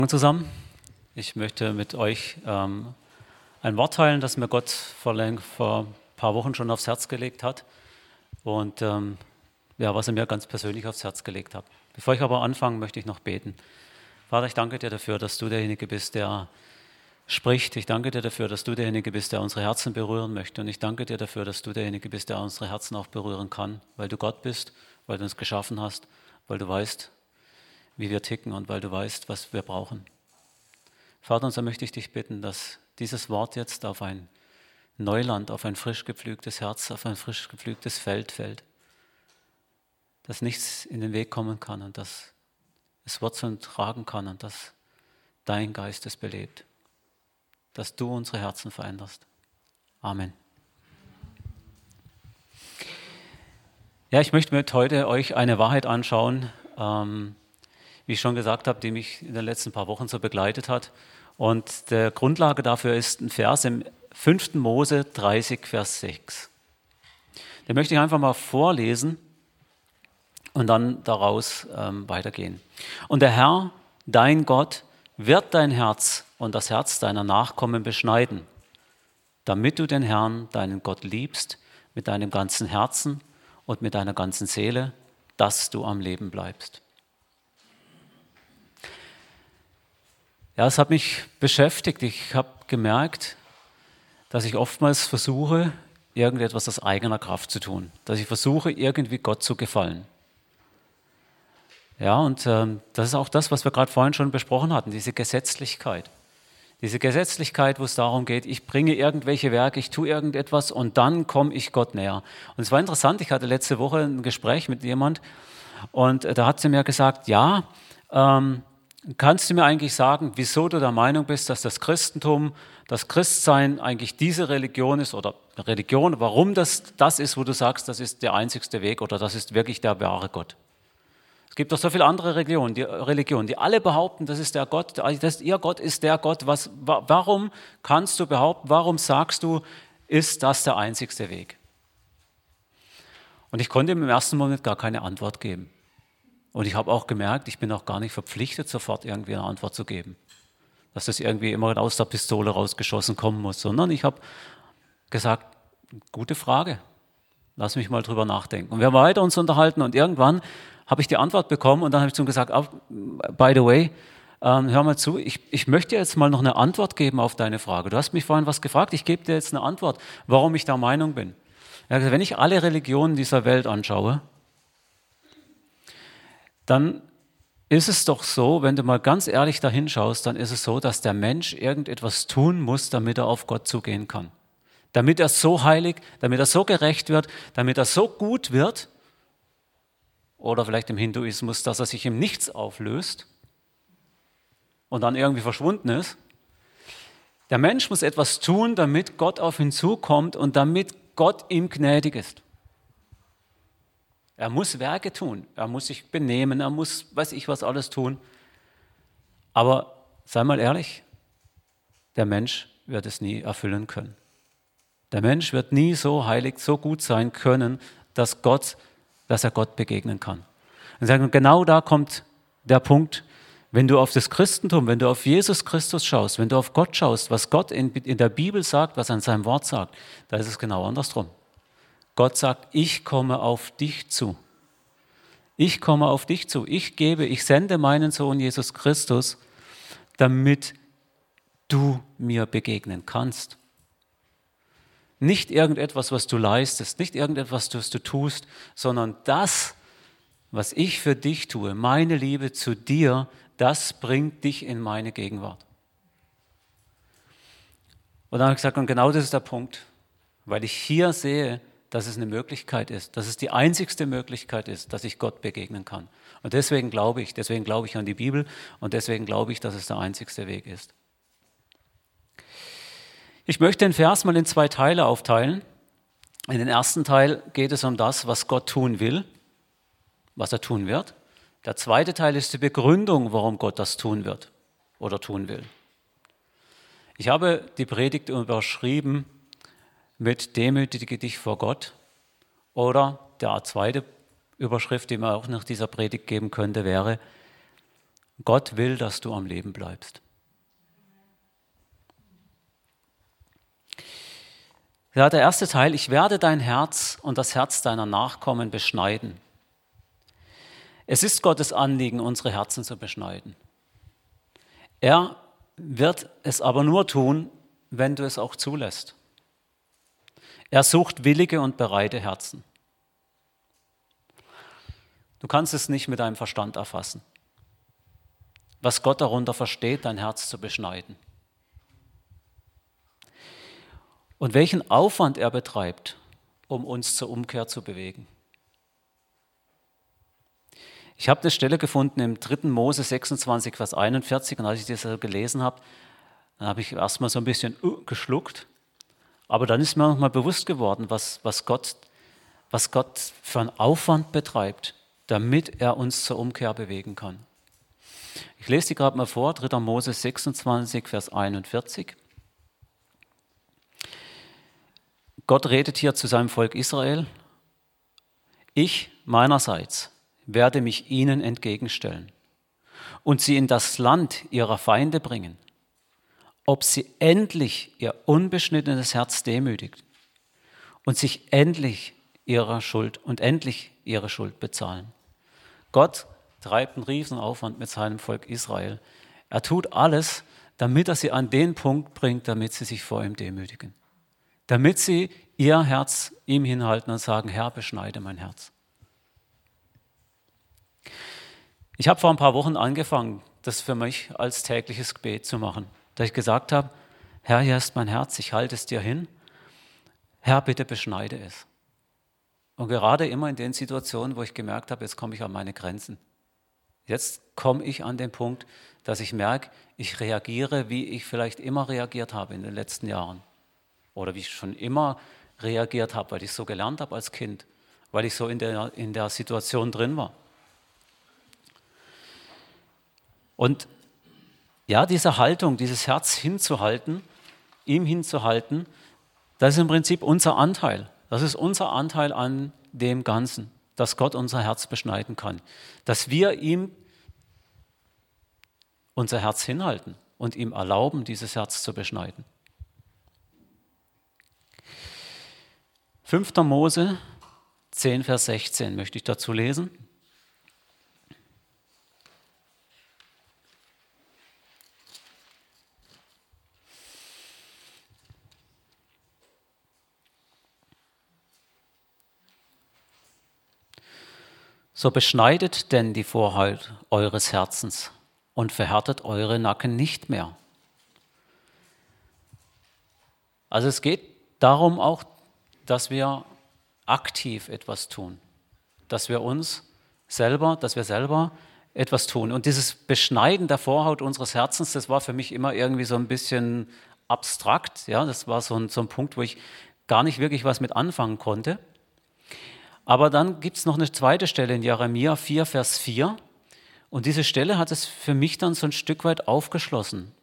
Zusammen. Ich möchte mit euch ein Wort teilen, das mir Gott vor ein paar Wochen schon aufs Herz gelegt hat und was er mir ganz persönlich aufs Herz gelegt hat. Bevor ich aber anfange, möchte ich noch beten. Vater, ich danke dir dafür, dass du derjenige bist, der spricht. Ich danke dir dafür, dass du derjenige bist, der unsere Herzen berühren möchte. Und ich danke dir dafür, dass du derjenige bist, der unsere Herzen auch berühren kann, weil du Gott bist, weil du uns geschaffen hast, weil du weißt, wie wir ticken und weil du weißt, was wir brauchen. Vater, und so möchte ich dich bitten, dass dieses Wort jetzt auf ein Neuland, auf ein frisch gepflügtes Herz, auf ein frisch gepflügtes Feld fällt, dass nichts in den Weg kommen kann und dass es Wurzeln tragen kann und dass dein Geist es belebt, dass du unsere Herzen veränderst. Amen. Ja, ich möchte mit heute euch eine Wahrheit anschauen, wie ich schon gesagt habe, die mich in den letzten paar Wochen so begleitet hat. Und der Grundlage dafür ist ein Vers im 5. Mose 30, Vers 6. Den möchte ich einfach mal vorlesen und dann daraus weitergehen. Und der Herr, dein Gott, wird dein Herz und das Herz deiner Nachkommen beschneiden, damit du den Herrn, deinen Gott, liebst mit deinem ganzen Herzen und mit deiner ganzen Seele, dass du am Leben bleibst. Ja, es hat mich beschäftigt. Ich habe gemerkt, dass ich oftmals versuche, irgendetwas aus eigener Kraft zu tun. Dass ich versuche, irgendwie Gott zu gefallen. Ja, und das ist auch das, was wir gerade vorhin schon besprochen hatten, diese Gesetzlichkeit. Diese Gesetzlichkeit, wo es darum geht, ich bringe irgendwelche Werke, ich tue irgendetwas und dann komme ich Gott näher. Und es war interessant, ich hatte letzte Woche ein Gespräch mit jemand und da hat sie mir gesagt, ja, kannst du mir eigentlich sagen, wieso du der Meinung bist, dass das Christentum, das Christsein eigentlich diese Religion ist oder Religion, warum das ist, wo du sagst, das ist der einzigste Weg oder das ist wirklich der wahre Gott? Es gibt doch so viele andere Religionen, die alle behaupten, das ist der Gott, ihr Gott ist der Gott. Warum kannst du behaupten, warum sagst du, ist das der einzigste Weg? Und ich konnte ihm im ersten Moment gar keine Antwort geben. Und ich habe auch gemerkt, ich bin auch gar nicht verpflichtet, sofort irgendwie eine Antwort zu geben. Dass das irgendwie immer aus der Pistole rausgeschossen kommen muss, sondern ich habe gesagt, gute Frage, lass mich mal drüber nachdenken. Und wir haben weiter uns unterhalten und irgendwann habe ich die Antwort bekommen und dann habe ich zu ihm gesagt, by the way, hör mal zu, ich möchte jetzt mal noch eine Antwort geben auf deine Frage. Du hast mich vorhin was gefragt, ich gebe dir jetzt eine Antwort, warum ich der Meinung bin. Er hat gesagt, wenn ich alle Religionen dieser Welt anschaue, dann ist es doch so, wenn du mal ganz ehrlich dahin schaust, dann ist es so, dass der Mensch irgendetwas tun muss, damit er auf Gott zugehen kann. Damit er so heilig, damit er so gerecht wird, damit er so gut wird, oder vielleicht im Hinduismus, dass er sich im Nichts auflöst und dann irgendwie verschwunden ist. Der Mensch muss etwas tun, damit Gott auf ihn zukommt und damit Gott ihm gnädig ist. Er muss Werke tun, er muss sich benehmen, er muss, weiß ich was alles tun. Aber sei mal ehrlich, der Mensch wird es nie erfüllen können. Der Mensch wird nie so heilig, so gut sein können, dass er Gott begegnen kann. Und sagen, genau da kommt der Punkt, wenn du auf das Christentum, wenn du auf Jesus Christus schaust, wenn du auf Gott schaust, was Gott in der Bibel sagt, was er in seinem Wort sagt, da ist es genau andersrum. Gott sagt, ich komme auf dich zu. Ich komme auf dich zu. Ich sende meinen Sohn Jesus Christus, damit du mir begegnen kannst. Nicht irgendetwas, was du leistest, nicht irgendetwas, was du tust, sondern das, was ich für dich tue, meine Liebe zu dir, das bringt dich in meine Gegenwart. Und dann habe ich gesagt, und genau das ist der Punkt, weil ich hier sehe, dass es eine Möglichkeit ist, dass es die einzigste Möglichkeit ist, dass ich Gott begegnen kann. Und deswegen glaube ich an die Bibel und deswegen glaube ich, dass es der einzigste Weg ist. Ich möchte den Vers mal in 2 Teile aufteilen. In den ersten Teil geht es um das, was Gott tun will, was er tun wird. Der zweite Teil ist die Begründung, warum Gott das tun wird oder tun will. Ich habe die Predigt überschrieben mit Demütige dich vor Gott oder der zweite Überschrift, die man auch nach dieser Predigt geben könnte, wäre Gott will, dass du am Leben bleibst. Ja, der erste Teil, ich werde dein Herz und das Herz deiner Nachkommen beschneiden. Es ist Gottes Anliegen, unsere Herzen zu beschneiden. Er wird es aber nur tun, wenn du es auch zulässt. Er sucht willige und bereite Herzen. Du kannst es nicht mit deinem Verstand erfassen, was Gott darunter versteht, dein Herz zu beschneiden. Und welchen Aufwand er betreibt, um uns zur Umkehr zu bewegen. Ich habe eine Stelle gefunden im 3. Mose 26, Vers 41, und als ich das gelesen habe, dann habe ich erstmal so ein bisschen geschluckt, aber dann ist mir nochmal bewusst geworden, was Gott für einen Aufwand betreibt, damit er uns zur Umkehr bewegen kann. Ich lese die gerade mal vor, 3. Mose 26, Vers 41. Gott redet hier zu seinem Volk Israel. Ich meinerseits werde mich ihnen entgegenstellen und sie in das Land ihrer Feinde bringen, ob sie endlich ihr unbeschnittenes Herz demütigt und sich endlich ihre Schuld bezahlen. Gott treibt einen Riesenaufwand mit seinem Volk Israel. Er tut alles, damit er sie an den Punkt bringt, damit sie sich vor ihm demütigen. Damit sie ihr Herz ihm hinhalten und sagen, Herr, beschneide mein Herz. Ich habe vor ein paar Wochen angefangen, das für mich als tägliches Gebet zu machen. Da ich gesagt habe, Herr, hier ist mein Herz, ich halte es dir hin. Herr, bitte beschneide es. Und gerade immer in den Situationen, wo ich gemerkt habe, jetzt komme ich an meine Grenzen. Jetzt komme ich an den Punkt, dass ich merke, ich reagiere, wie ich vielleicht immer reagiert habe in den letzten Jahren. Oder wie ich schon immer reagiert habe, weil ich so gelernt habe als Kind, weil ich so in der Situation drin war. Und ja, diese Haltung, dieses Herz hinzuhalten, ihm hinzuhalten, das ist im Prinzip unser Anteil. Das ist unser Anteil an dem Ganzen, dass Gott unser Herz beschneiden kann. Dass wir ihm unser Herz hinhalten und ihm erlauben, dieses Herz zu beschneiden. 5. Mose 10, Vers 16 möchte ich dazu lesen. So beschneidet denn die Vorhaut eures Herzens und verhärtet eure Nacken nicht mehr. Also es geht darum auch, dass wir aktiv etwas tun, dass wir selber etwas tun. Und dieses Beschneiden der Vorhaut unseres Herzens, das war für mich immer irgendwie so ein bisschen abstrakt. Ja, das war so ein Punkt, wo ich gar nicht wirklich was mit anfangen konnte. Aber dann gibt es noch eine zweite Stelle in Jeremia 4, Vers 4. Und diese Stelle hat es für mich dann so ein Stück weit aufgeschlossen,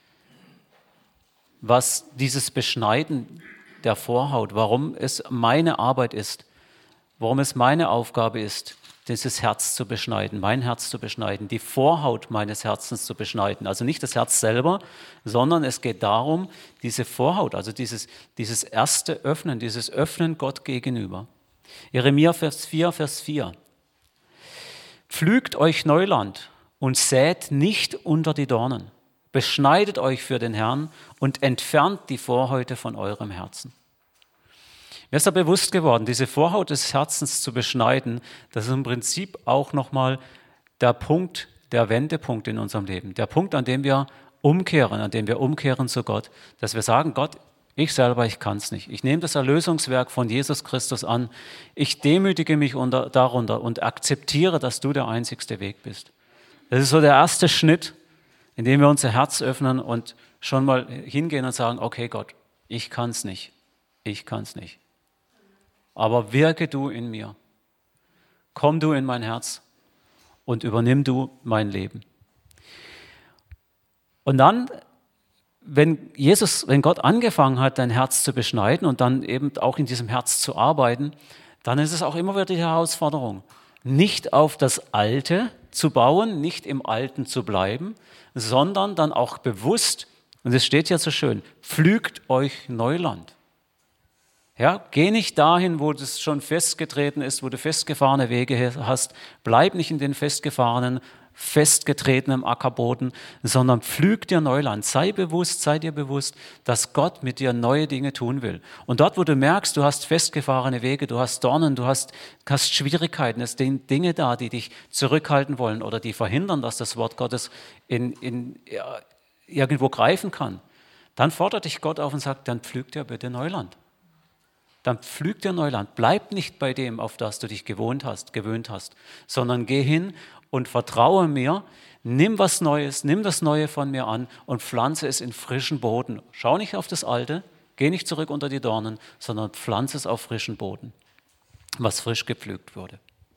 was dieses Beschneiden der Vorhaut, warum es meine Arbeit ist, warum es meine Aufgabe ist, dieses Herz zu beschneiden, mein Herz zu beschneiden, die Vorhaut meines Herzens zu beschneiden. Also nicht das Herz selber, sondern es geht darum, diese Vorhaut, also dieses erste Öffnen, dieses Öffnen Gott gegenüber. Jeremia 4, Vers 4. Pflügt euch Neuland und sät nicht unter die Dornen. Beschneidet euch für den Herrn und entfernt die Vorhäute von eurem Herzen. Mir ist da bewusst geworden, diese Vorhaut des Herzens zu beschneiden, das ist im Prinzip auch nochmal der Punkt, der Wendepunkt in unserem Leben. Der Punkt, an dem wir umkehren zu Gott, dass wir sagen, Gott, ich selber, ich kann es nicht. Ich nehme das Erlösungswerk von Jesus Christus an. Ich demütige mich darunter und akzeptiere, dass du der einzigste Weg bist. Das ist so der erste Schnitt, in dem wir unser Herz öffnen und schon mal hingehen und sagen, okay Gott, ich kann es nicht. Ich kann es nicht. Aber wirke du in mir. Komm du in mein Herz und übernimm du mein Leben. Und dann, wenn Gott angefangen hat, dein Herz zu beschneiden und dann eben auch in diesem Herz zu arbeiten, dann ist es auch immer wieder die Herausforderung. nicht auf das Alte zu bauen, nicht im Alten zu bleiben, sondern dann auch bewusst, und es steht ja so schön, pflügt euch Neuland. Ja, geh nicht dahin, wo das schon festgetreten ist, wo du festgefahrene Wege hast. Bleib nicht in den festgetretenen Ackerboden, sondern pflüg dir Neuland. Sei dir bewusst, dass Gott mit dir neue Dinge tun will. Und dort, wo du merkst, du hast festgefahrene Wege, du hast Dornen, du hast Schwierigkeiten, es sind Dinge da, die dich zurückhalten wollen oder die verhindern, dass das Wort Gottes irgendwo greifen kann, dann fordert dich Gott auf und sagt, dann pflüg dir bitte Neuland. Dann pflüg dir Neuland. Bleib nicht bei dem, auf das du dich gewöhnt hast, sondern geh hin und vertraue mir, nimm was Neues, nimm das Neue von mir an und pflanze es in frischen Boden. Schau nicht auf das Alte, geh nicht zurück unter die Dornen, sondern pflanze es auf frischen Boden, was frisch gepflügt wurde.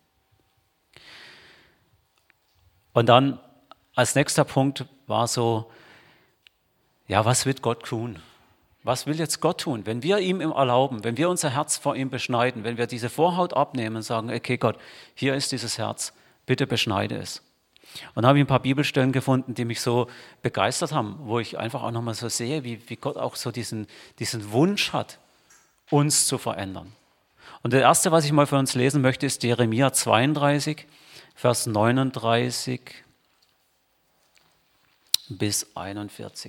Und dann als nächster Punkt war so, ja, was wird Gott tun? Was will jetzt Gott tun? Wenn wir ihm erlauben, wenn wir unser Herz vor ihm beschneiden, wenn wir diese Vorhaut abnehmen und sagen, okay Gott, hier ist dieses Herz, bitte beschneide es. Und da habe ich ein paar Bibelstellen gefunden, die mich so begeistert haben, wo ich einfach auch nochmal so sehe, wie Gott auch so diesen Wunsch hat, uns zu verändern. Und das Erste, was ich mal für uns lesen möchte, ist Jeremia 32, Vers 39 bis 41.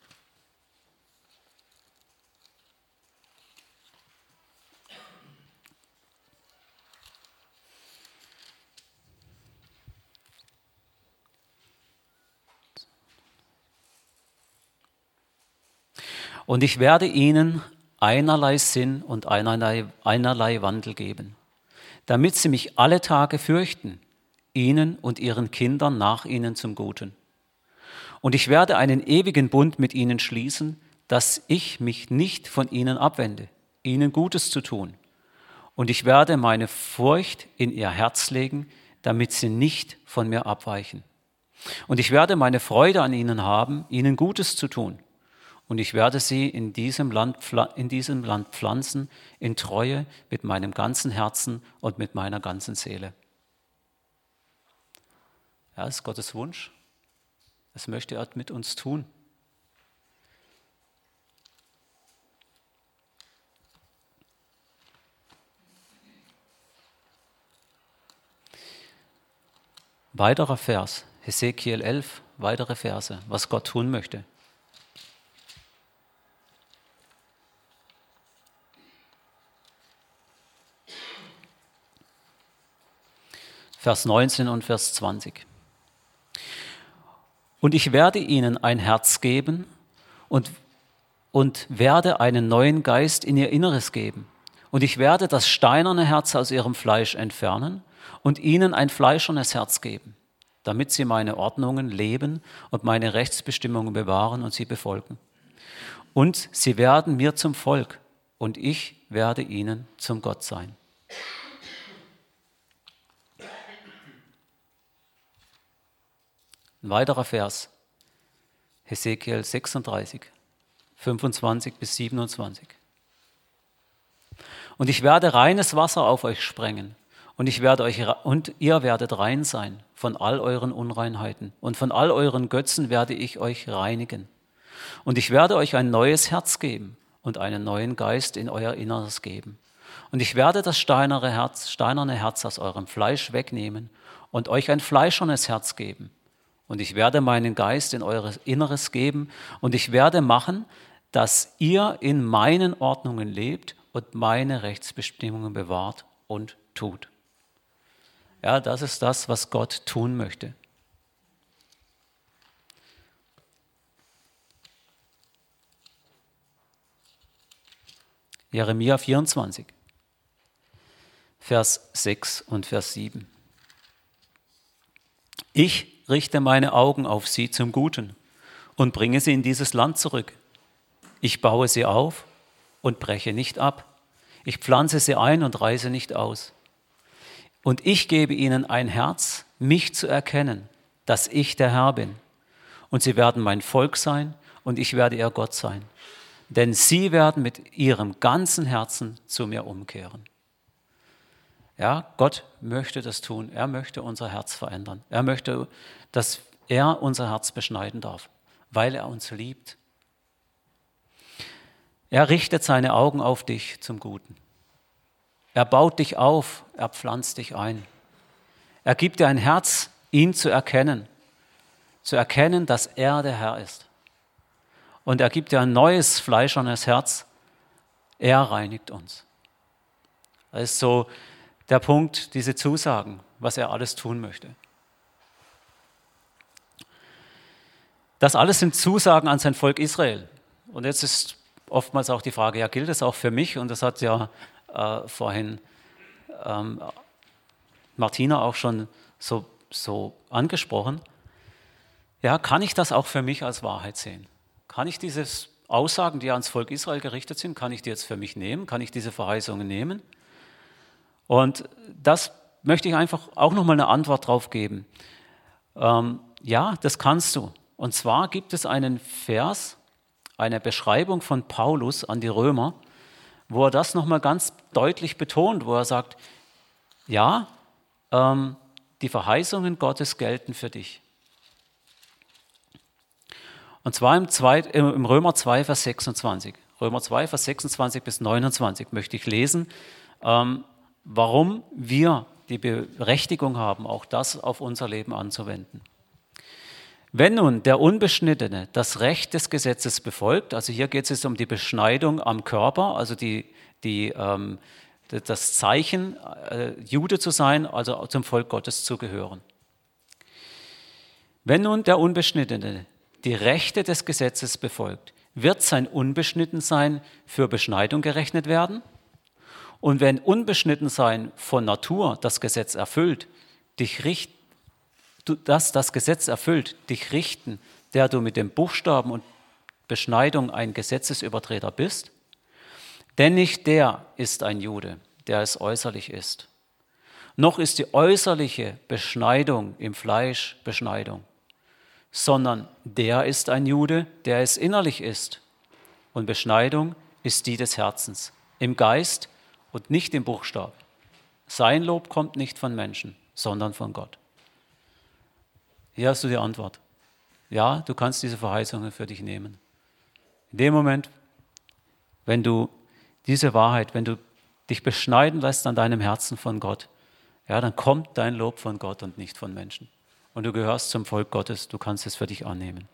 Und ich werde ihnen einerlei Sinn und einerlei Wandel geben, damit sie mich alle Tage fürchten, ihnen und ihren Kindern nach ihnen zum Guten. Und ich werde einen ewigen Bund mit ihnen schließen, dass ich mich nicht von ihnen abwende, ihnen Gutes zu tun. Und ich werde meine Furcht in ihr Herz legen, damit sie nicht von mir abweichen. Und ich werde meine Freude an ihnen haben, ihnen Gutes zu tun. Und ich werde sie in diesem Land pflanzen, in Treue mit meinem ganzen Herzen und mit meiner ganzen Seele. Ja, das ist Gottes Wunsch. Das möchte er mit uns tun. Weiterer Vers, Hesekiel 11, weitere Verse, was Gott tun möchte. Vers 19 und Vers 20. Und ich werde ihnen ein Herz geben und werde einen neuen Geist in ihr Inneres geben. Und ich werde das steinerne Herz aus ihrem Fleisch entfernen und ihnen ein fleischernes Herz geben, damit sie meine Ordnungen leben und meine Rechtsbestimmungen bewahren und sie befolgen. Und sie werden mir zum Volk und ich werde ihnen zum Gott sein. Ein weiterer Vers, Hesekiel 36, 25 bis 27. Und ich werde reines Wasser auf euch sprengen und ihr werdet rein sein von all euren Unreinheiten und von all euren Götzen werde ich euch reinigen. Und ich werde euch ein neues Herz geben und einen neuen Geist in euer Inneres geben. Und ich werde das steinerne Herz aus eurem Fleisch wegnehmen und euch ein fleischernes Herz geben. Und ich werde meinen Geist in eures Inneres geben und ich werde machen, dass ihr in meinen Ordnungen lebt und meine Rechtsbestimmungen bewahrt und tut. Ja, das ist das, was Gott tun möchte. Jeremia 24, Vers 6 und Vers 7. Ich richte meine Augen auf sie zum Guten und bringe sie in dieses Land zurück. Ich baue sie auf und breche nicht ab. Ich pflanze sie ein und reiße nicht aus. Und ich gebe ihnen ein Herz, mich zu erkennen, dass ich der Herr bin. Und sie werden mein Volk sein und ich werde ihr Gott sein. Denn sie werden mit ihrem ganzen Herzen zu mir umkehren. Ja, Gott möchte das tun. Er möchte unser Herz verändern. Er möchte, dass er unser Herz beschneiden darf, weil er uns liebt. Er richtet seine Augen auf dich zum Guten. Er baut dich auf, er pflanzt dich ein. Er gibt dir ein Herz, ihn zu erkennen, dass er der Herr ist. Und er gibt dir ein neues, fleischernes Herz, er reinigt uns. Das ist so der Punkt, diese Zusagen, was er alles tun möchte. Das alles sind Zusagen an sein Volk Israel. Und jetzt ist oftmals auch die Frage, ja, gilt das auch für mich? Und das hat ja vorhin Martina auch schon so angesprochen. Ja, kann ich das auch für mich als Wahrheit sehen? Kann ich diese Aussagen, die ans Volk Israel gerichtet sind, kann ich die jetzt für mich nehmen? Kann ich diese Verheißungen nehmen? Und das möchte ich einfach auch nochmal eine Antwort drauf geben. Ja, das kannst du. Und zwar gibt es einen Vers, eine Beschreibung von Paulus an die Römer, wo er das nochmal ganz deutlich betont, wo er sagt, ja, die Verheißungen Gottes gelten für dich. Und zwar im Römer 2, Vers 26. Römer 2, Vers 26 bis 29 möchte ich lesen, warum wir die Berechtigung haben, auch das auf unser Leben anzuwenden. Wenn nun der Unbeschnittene das Recht des Gesetzes befolgt, also hier geht es um die Beschneidung am Körper, also das Zeichen, Jude zu sein, also zum Volk Gottes zu gehören. Wenn nun der Unbeschnittene die Rechte des Gesetzes befolgt, wird sein Unbeschnittensein für Beschneidung gerechnet werden? Und wenn Unbeschnittensein von Natur das Gesetz erfüllt, dich richten, der du mit dem Buchstaben und Beschneidung ein Gesetzesübertreter bist? Denn nicht der ist ein Jude, der es äußerlich ist. Noch ist die äußerliche Beschneidung im Fleisch Beschneidung, sondern der ist ein Jude, der es innerlich ist. Und Beschneidung ist die des Herzens, im Geist und nicht im Buchstaben. Sein Lob kommt nicht von Menschen, sondern von Gott. Hier hast du die Antwort. Ja, du kannst diese Verheißungen für dich nehmen. In dem Moment, wenn du diese Wahrheit, wenn du dich beschneiden lässt an deinem Herzen von Gott, ja, dann kommt dein Lob von Gott und nicht von Menschen. Und du gehörst zum Volk Gottes, du kannst es für dich annehmen.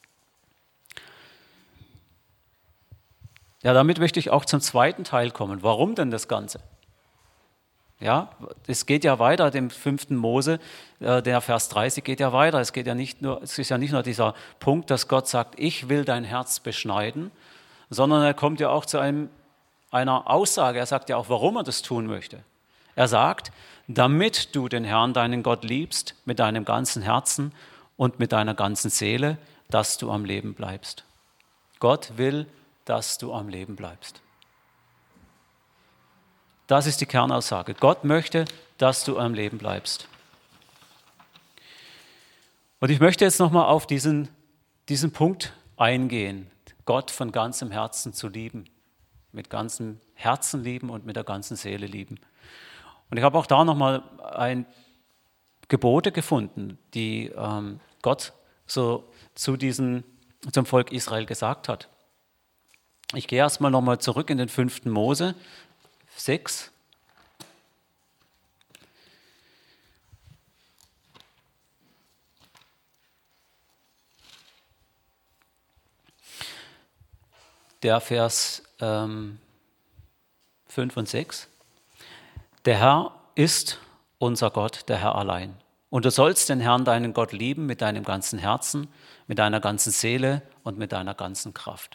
Ja, damit möchte ich auch zum zweiten Teil kommen. Warum denn das Ganze? Ja, es geht ja weiter, dem 5. Mose, der Vers 30 geht ja weiter. Es ist ja nicht nur dieser Punkt, dass Gott sagt, ich will dein Herz beschneiden, sondern er kommt ja auch zu einer Aussage. Er sagt ja auch, warum er das tun möchte. Er sagt, damit du den Herrn, deinen Gott, liebst mit deinem ganzen Herzen und mit deiner ganzen Seele, dass du am Leben bleibst. Gott will, dass du am Leben bleibst. Das ist die Kernaussage. Gott möchte, dass du am Leben bleibst. Und ich möchte jetzt nochmal auf diesen Punkt eingehen, Gott von ganzem Herzen zu lieben, mit ganzem Herzen lieben und mit der ganzen Seele lieben. Und ich habe auch da nochmal Gebote gefunden, die Gott so zum Volk Israel gesagt hat. Ich gehe erstmal nochmal zurück in den 5. Mose 6. Der Vers 5 und 6. Der Herr ist unser Gott, der Herr allein. Und du sollst den Herrn, deinen Gott, lieben mit deinem ganzen Herzen, mit deiner ganzen Seele und mit deiner ganzen Kraft.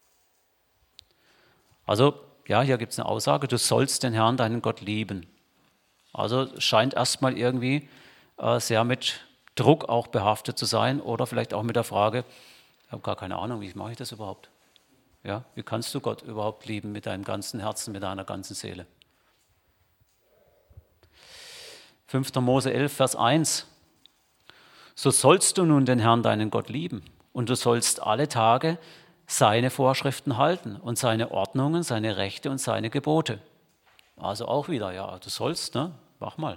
Also, ja, hier gibt es eine Aussage, du sollst den Herrn, deinen Gott, lieben. Also scheint erstmal irgendwie sehr mit Druck auch behaftet zu sein oder vielleicht auch mit der Frage, ich habe gar keine Ahnung, wie mache ich das überhaupt? Ja, wie kannst du Gott überhaupt lieben mit deinem ganzen Herzen, mit deiner ganzen Seele? 5. Mose 11, Vers 1. So sollst du nun den Herrn, deinen Gott, lieben und du sollst alle Tage seine Vorschriften halten und seine Ordnungen, seine Rechte und seine Gebote. Also auch wieder, ja, du sollst, ne? Mach mal.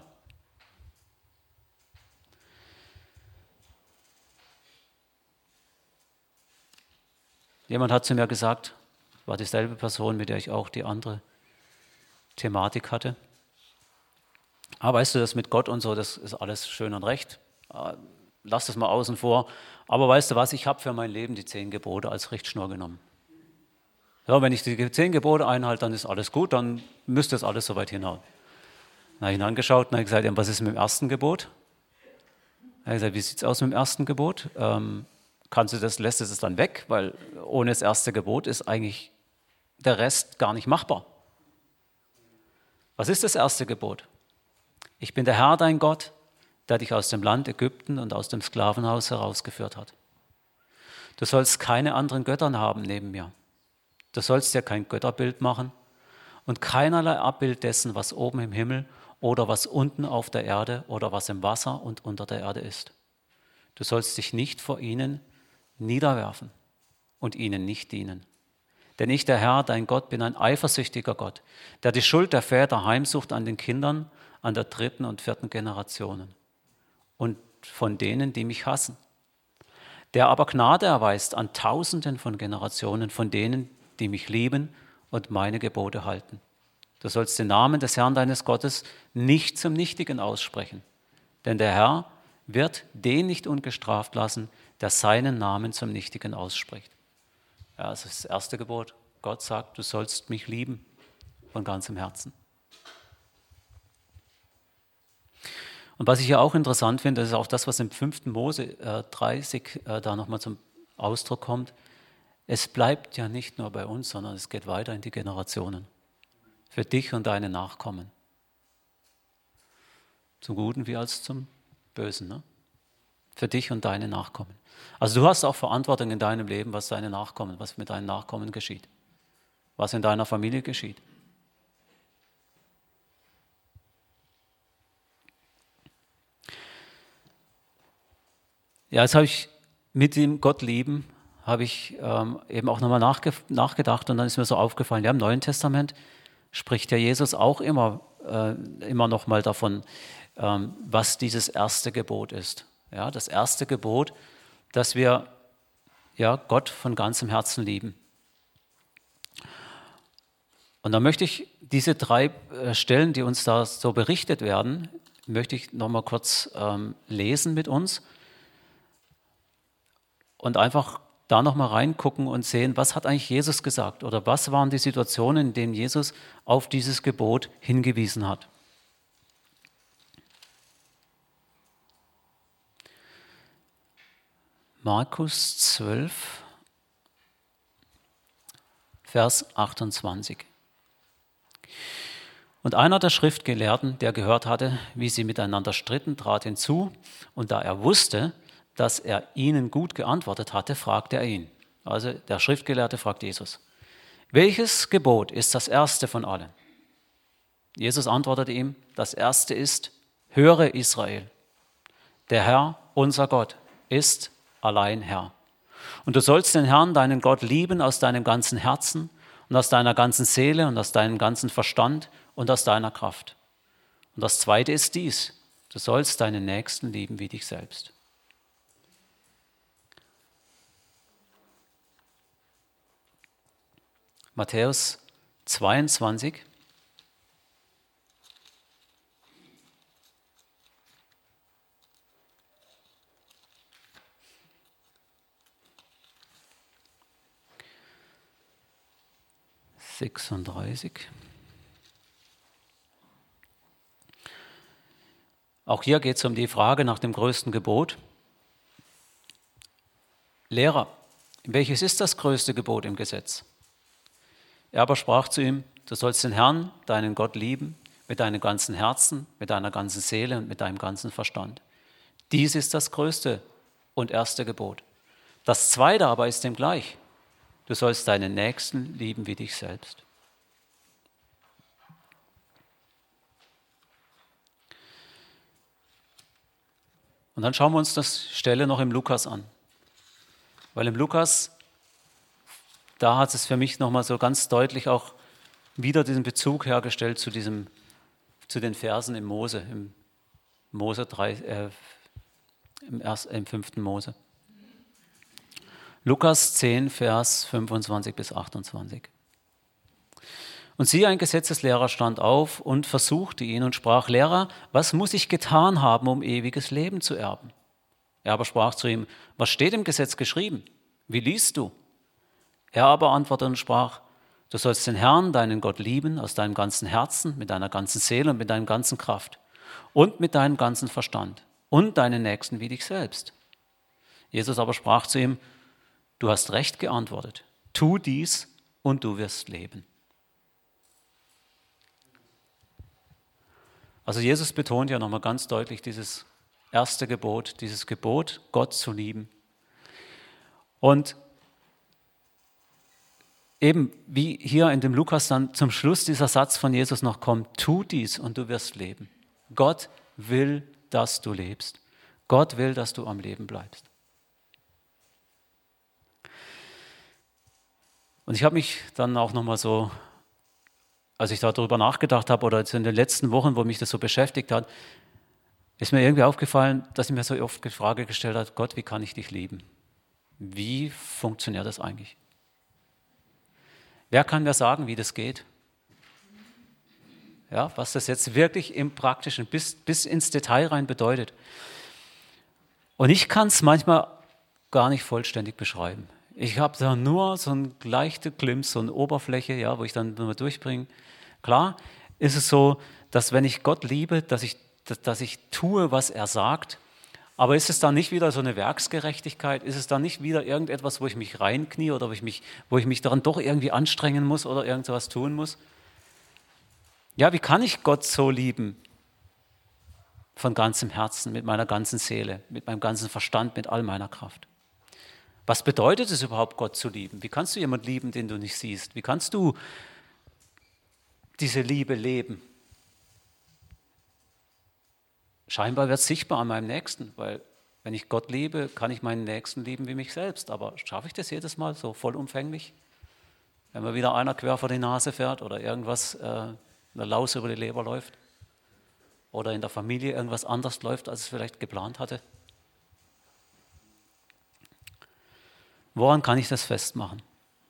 Jemand hat zu mir gesagt, war dieselbe Person, mit der ich auch die andere Thematik hatte. Aber weißt du, das mit Gott und so, das ist alles schön und recht. Lass das mal außen vor. Aber weißt du was, ich habe für mein Leben die 10 Gebote als Richtschnur genommen. Ja, wenn ich die 10 Gebote einhalte, dann ist alles gut, dann müsste das alles soweit hinhauen. Dann habe ich ihn angeschaut und habe gesagt, ja, was ist mit dem ersten Gebot? Er hat gesagt, wie sieht es aus mit dem ersten Gebot? Lässt du das dann weg? Weil ohne das erste Gebot ist eigentlich der Rest gar nicht machbar. Was ist das erste Gebot? Ich bin der Herr, dein Gott, der dich aus dem Land Ägypten und aus dem Sklavenhaus herausgeführt hat. Du sollst keine anderen Göttern haben neben mir. Du sollst dir kein Götterbild machen und keinerlei Abbild dessen, was oben im Himmel oder was unten auf der Erde oder was im Wasser und unter der Erde ist. Du sollst dich nicht vor ihnen niederwerfen und ihnen nicht dienen. Denn ich, der Herr, dein Gott, bin ein eifersüchtiger Gott, der die Schuld der Väter heimsucht an den Kindern, an der 3. und 4. Generationen und von denen, die mich hassen. Der aber Gnade erweist an Tausenden von Generationen von denen, die mich lieben und meine Gebote halten. Du sollst den Namen des Herrn deines Gottes nicht zum Nichtigen aussprechen, denn der Herr wird den nicht ungestraft lassen, der seinen Namen zum Nichtigen ausspricht. Ja, das ist das erste Gebot. Gott sagt, du sollst mich lieben von ganzem Herzen. Und was ich hier auch interessant finde, das ist auch das, was im 5. Mose 30 da nochmal zum Ausdruck kommt. Es bleibt ja nicht nur bei uns, sondern es geht weiter in die Generationen. Für dich und deine Nachkommen. Zum Guten wie als zum Bösen. Ne? Für dich und deine Nachkommen. Also du hast auch Verantwortung in deinem Leben, was mit deinen Nachkommen geschieht. Was in deiner Familie geschieht. Ja, jetzt habe ich mit dem Gott lieben, habe ich eben auch nochmal nachgedacht und dann ist mir so aufgefallen, ja, im Neuen Testament spricht ja Jesus auch immer nochmal davon, was dieses erste Gebot ist. Ja, das erste Gebot, dass wir ja, Gott von ganzem Herzen lieben. Und dann möchte ich diese 3 Stellen, die uns da so berichtet werden, möchte ich nochmal kurz lesen mit uns und einfach da nochmal reingucken und sehen, was hat eigentlich Jesus gesagt oder was waren die Situationen, in denen Jesus auf dieses Gebot hingewiesen hat. Markus 12, Vers 28. Und einer der Schriftgelehrten, der gehört hatte, wie sie miteinander stritten, trat hinzu, und da er wusste, dass er ihnen gut geantwortet hatte, fragte er ihn. Also der Schriftgelehrte fragt Jesus, welches Gebot ist das erste von allen? Jesus antwortete ihm, das erste ist, höre Israel, der Herr, unser Gott, ist allein Herr. Und du sollst den Herrn, deinen Gott, lieben aus deinem ganzen Herzen und aus deiner ganzen Seele und aus deinem ganzen Verstand und aus deiner Kraft. Und das zweite ist dies, du sollst deinen Nächsten lieben wie dich selbst. Matthäus 22, (36). Auch hier geht es um die Frage nach dem größten Gebot. Lehrer, welches ist das größte Gebot im Gesetz? Er aber sprach zu ihm, du sollst den Herrn, deinen Gott, lieben, mit deinem ganzen Herzen, mit deiner ganzen Seele und mit deinem ganzen Verstand. Dies ist das größte und erste Gebot. Das zweite aber ist dem gleich. Du sollst deinen Nächsten lieben wie dich selbst. Und dann schauen wir uns das Stelle noch im Lukas an. Weil im Lukas, da hat es für mich nochmal so ganz deutlich auch wieder diesen Bezug hergestellt zu den Versen im Mose, im Mose 3, im 5. Mose. Lukas 10, Vers 25 bis 28. Und siehe, ein Gesetzeslehrer stand auf und versuchte ihn und sprach: Lehrer, was muss ich getan haben, um ewiges Leben zu erben? Er aber sprach zu ihm: Was steht im Gesetz geschrieben? Wie liest du? Er aber antwortete und sprach: Du sollst den Herrn, deinen Gott, lieben aus deinem ganzen Herzen, mit deiner ganzen Seele und mit deiner ganzen Kraft und mit deinem ganzen Verstand und deinen Nächsten wie dich selbst. Jesus aber sprach zu ihm: Du hast recht geantwortet. Tu dies und du wirst leben. Also Jesus betont ja nochmal ganz deutlich dieses erste Gebot, dieses Gebot, Gott zu lieben. Und eben wie hier in dem Lukas dann zum Schluss dieser Satz von Jesus noch kommt: Tu dies und du wirst leben. Gott will, dass du lebst. Gott will, dass du am Leben bleibst. Und ich habe mich dann auch nochmal so, als ich darüber nachgedacht habe oder jetzt in den letzten Wochen, wo mich das so beschäftigt hat, ist mir irgendwie aufgefallen, dass ich mir so oft die Frage gestellt habe: Gott, wie kann ich dich lieben? Wie funktioniert das eigentlich? Wer kann mir sagen, wie das geht? Ja, was das jetzt wirklich im Praktischen bis ins Detail rein bedeutet. Und ich kann es manchmal gar nicht vollständig beschreiben. Ich habe da nur so eine leichte Glimpse, so eine Oberfläche, ja, wo ich dann nur durchbringe. Klar ist es so, dass wenn ich Gott liebe, dass ich tue, was er sagt. Aber ist es dann nicht wieder so eine Werksgerechtigkeit? Ist es dann nicht wieder irgendetwas, wo ich mich reinknie oder wo ich mich daran doch irgendwie anstrengen muss oder irgendwas tun muss? Ja, wie kann ich Gott so lieben? Von ganzem Herzen, mit meiner ganzen Seele, mit meinem ganzen Verstand, mit all meiner Kraft. Was bedeutet es überhaupt, Gott zu lieben? Wie kannst du jemanden lieben, den du nicht siehst? Wie kannst du diese Liebe leben? Scheinbar wird es sichtbar an meinem Nächsten, weil wenn ich Gott liebe, kann ich meinen Nächsten lieben wie mich selbst. Aber schaffe ich das jedes Mal so vollumfänglich? Wenn mir wieder einer quer vor die Nase fährt oder irgendwas, eine Laus über die Leber läuft oder in der Familie irgendwas anders läuft, als es vielleicht geplant hatte. Woran kann ich das festmachen?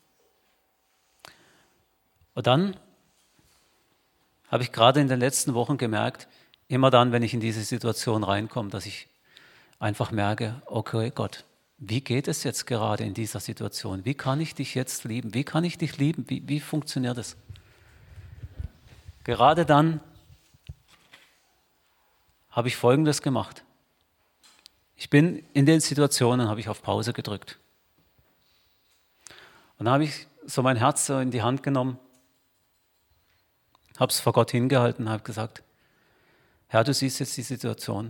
Und dann habe ich gerade in den letzten Wochen gemerkt, immer dann, wenn ich in diese Situation reinkomme, dass ich einfach merke: Okay, Gott, wie geht es jetzt gerade in dieser Situation? Wie kann ich dich jetzt lieben? Wie kann ich dich lieben? Wie funktioniert es? Gerade dann habe ich Folgendes gemacht. Ich bin in den Situationen, habe ich auf Pause gedrückt. Und dann habe ich so mein Herz so in die Hand genommen, habe es vor Gott hingehalten und habe gesagt: Herr, du siehst jetzt die Situation.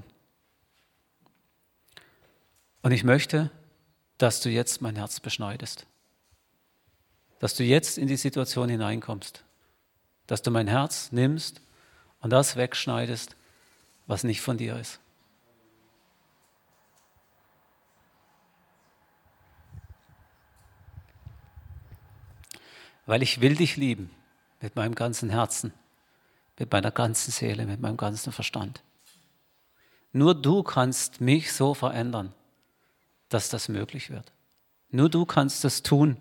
Und ich möchte, dass du jetzt mein Herz beschneidest. Dass du jetzt in die Situation hineinkommst. Dass du mein Herz nimmst und das wegschneidest, was nicht von dir ist. Weil ich will dich lieben mit meinem ganzen Herzen, mit meiner ganzen Seele, mit meinem ganzen Verstand. Nur du kannst mich so verändern, dass das möglich wird. Nur du kannst das tun.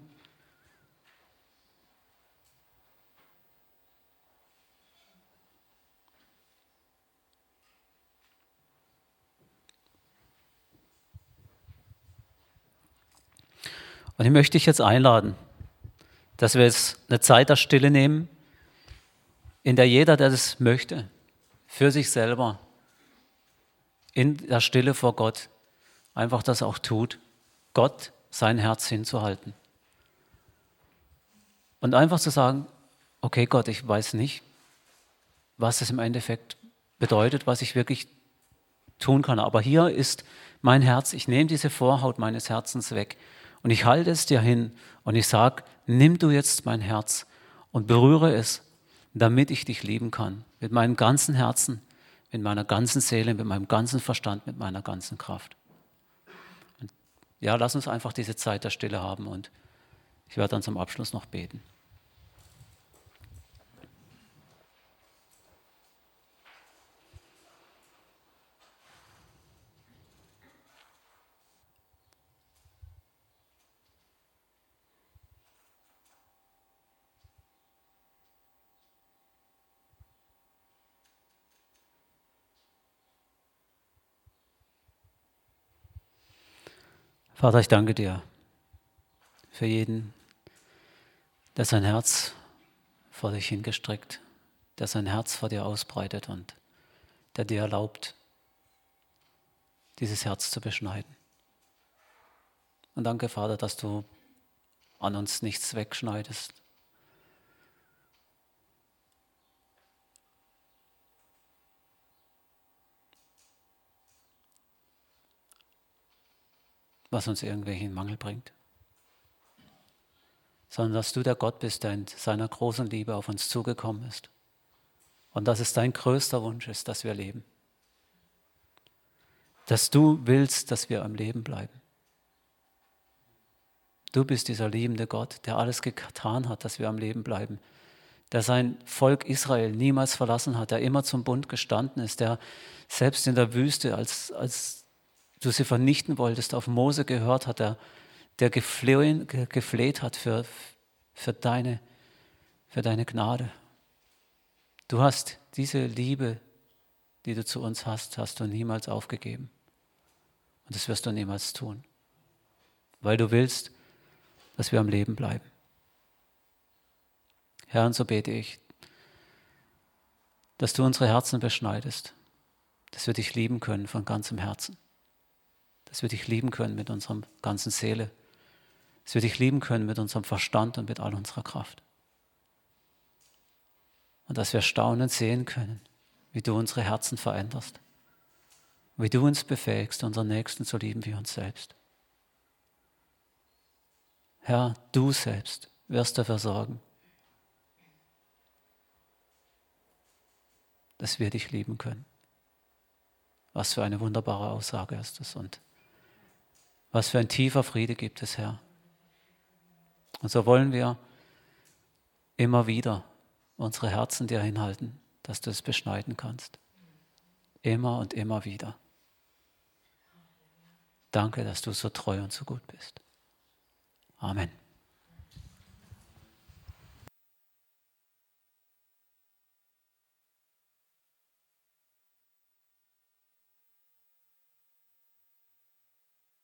Und ich möchte dich jetzt einladen, dass wir jetzt eine Zeit der Stille nehmen, in der jeder, der das möchte, für sich selber, in der Stille vor Gott, einfach das auch tut, Gott sein Herz hinzuhalten. Und einfach zu sagen: Okay, Gott, ich weiß nicht, was es im Endeffekt bedeutet, was ich wirklich tun kann. Aber hier ist mein Herz, ich nehme diese Vorhaut meines Herzens weg und ich halte es dir hin und ich sage: Nimm du jetzt mein Herz und berühre es, damit ich dich lieben kann. Mit meinem ganzen Herzen, mit meiner ganzen Seele, mit meinem ganzen Verstand, mit meiner ganzen Kraft. Und ja, lass uns einfach diese Zeit der Stille haben und ich werde dann zum Abschluss noch beten. Vater, ich danke dir für jeden, der sein Herz vor dich hingestreckt, der sein Herz vor dir ausbreitet und der dir erlaubt, dieses Herz zu beschneiden. Und danke, Vater, dass du an uns nichts wegschneidest. Was uns irgendwelchen Mangel bringt. Sondern dass du der Gott bist, der in seiner großen Liebe auf uns zugekommen ist. Und dass es dein größter Wunsch ist, dass wir leben. Dass du willst, dass wir am Leben bleiben. Du bist dieser liebende Gott, der alles getan hat, dass wir am Leben bleiben. Der sein Volk Israel niemals verlassen hat, der immer zum Bund gestanden ist, der selbst in der Wüste, als du sie vernichten wolltest, auf Mose gehört hat, der gefleht hat für deine Gnade. Du hast diese Liebe, die du zu uns hast du niemals aufgegeben. Und das wirst du niemals tun, weil du willst, dass wir am Leben bleiben. Herr, und so bete ich, dass du unsere Herzen beschneidest, dass wir dich lieben können von ganzem Herzen, dass wir dich lieben können mit unserer ganzen Seele, dass wir dich lieben können mit unserem Verstand und mit all unserer Kraft. Und dass wir staunend sehen können, wie du unsere Herzen veränderst, wie du uns befähigst, unseren Nächsten zu lieben wie uns selbst. Herr, du selbst wirst dafür sorgen, dass wir dich lieben können. Was für eine wunderbare Aussage ist es und was für ein tiefer Friede gibt es, Herr. Und so wollen wir immer wieder unsere Herzen dir hinhalten, dass du es beschneiden kannst. Immer und immer wieder. Danke, dass du so treu und so gut bist. Amen.